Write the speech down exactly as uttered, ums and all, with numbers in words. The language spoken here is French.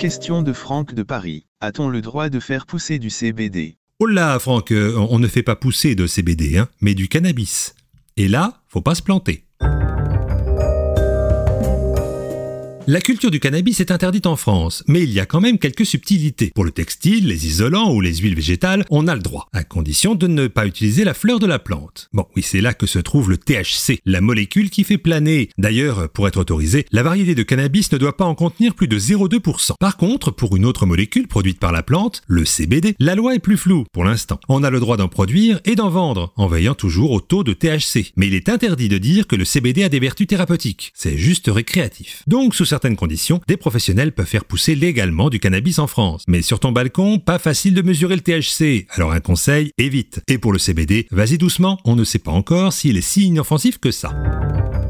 Question de Franck de Paris. A-t-on le droit de faire pousser du C B D ? Oh là, Franck, euh, on ne fait pas pousser de C B D, hein, mais du cannabis. Et là, faut pas se planter. La culture du cannabis est interdite en France, mais il y a quand même quelques subtilités. Pour le textile, les isolants ou les huiles végétales, on a le droit, à condition de ne pas utiliser la fleur de la plante. Bon, oui, c'est là que se trouve le T H C, la molécule qui fait planer. D'ailleurs, pour être autorisé, la variété de cannabis ne doit pas en contenir plus de zéro virgule deux pour cent. Par contre, pour une autre molécule produite par la plante, le C B D, la loi est plus floue pour l'instant. On a le droit d'en produire et d'en vendre, en veillant toujours au taux de T H C. Mais il est interdit de dire que le C B D a des vertus thérapeutiques. C'est juste récréatif. Donc, sous certaines conditions, des professionnels peuvent faire pousser légalement du cannabis en France. Mais sur ton balcon, pas facile de mesurer le T H C. Alors un conseil, évite. Et pour le C B D, vas-y doucement, on ne sait pas encore s'il est si inoffensif que ça.